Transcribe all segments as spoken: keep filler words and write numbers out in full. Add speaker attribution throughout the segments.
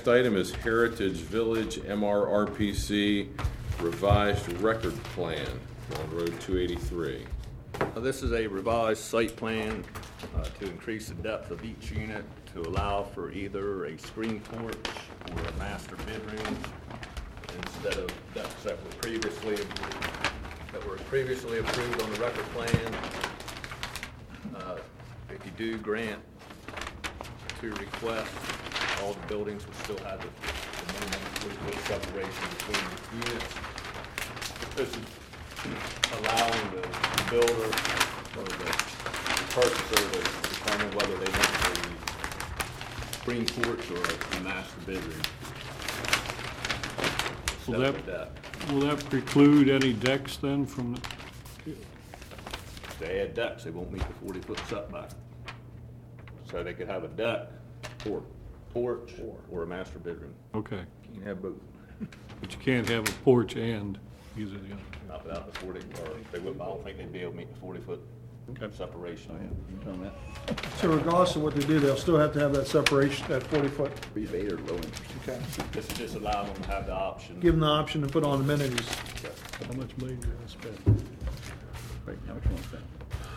Speaker 1: next item is Heritage Village M R R P C revised record plan on Road two eighty-three.
Speaker 2: Uh, This is a revised site plan uh, to increase the depth of each unit to allow for either a screen porch or a master bedroom instead of decks that were previously, that were previously approved on the record plan. Uh, If you do grant to request, all the buildings will still have the the minimum three-foot separation between the units. This is allowing the builder or the purchaser to determine whether they want a screen porch or a master bedroom.
Speaker 3: Will
Speaker 2: Instead of
Speaker 3: that-
Speaker 2: a deck.
Speaker 3: Will that preclude any decks then from, the-
Speaker 2: If they add decks, they won't meet the forty-foot setback. So they could have a deck or porch or a master bedroom.
Speaker 3: okay,
Speaker 4: You can have both.
Speaker 3: but you can't have a porch and use it, yeah.
Speaker 2: Not without the forty, or they wouldn't, I don't think they'd be able to meet the forty-foot separation.
Speaker 4: You tell them that.
Speaker 5: So regardless of what they do, they'll still have to have that separation, that forty-foot.
Speaker 4: Rebate or low interest.
Speaker 5: Okay.
Speaker 2: This is just allowing them to have the option.
Speaker 5: Give them the option to put on amenities.
Speaker 3: How much money do you spend?
Speaker 4: Right, now which one's that?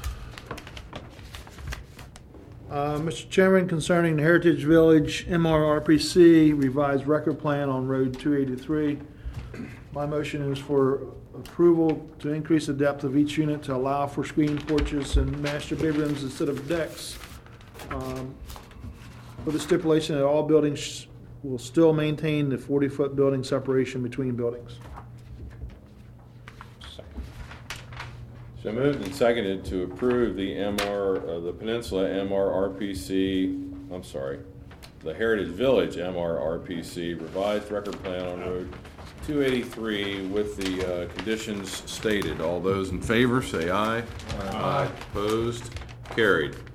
Speaker 5: Uh, Mister Chairman, concerning the Heritage Village M R R P C revised record plan on Road two eighty-three, my motion is for approval to increase the depth of each unit to allow for screen porches and master bedrooms instead of decks, um, with the stipulation that all buildings will still maintain the forty-foot building separation between buildings.
Speaker 1: So moved and seconded to approve the M R, uh, the Peninsula M R R P C, I'm sorry, the Heritage Village M R R P C revised record plan on Road two eighty-three with the uh, conditions stated. All those in favor, say aye. Aye. Opposed? Carried.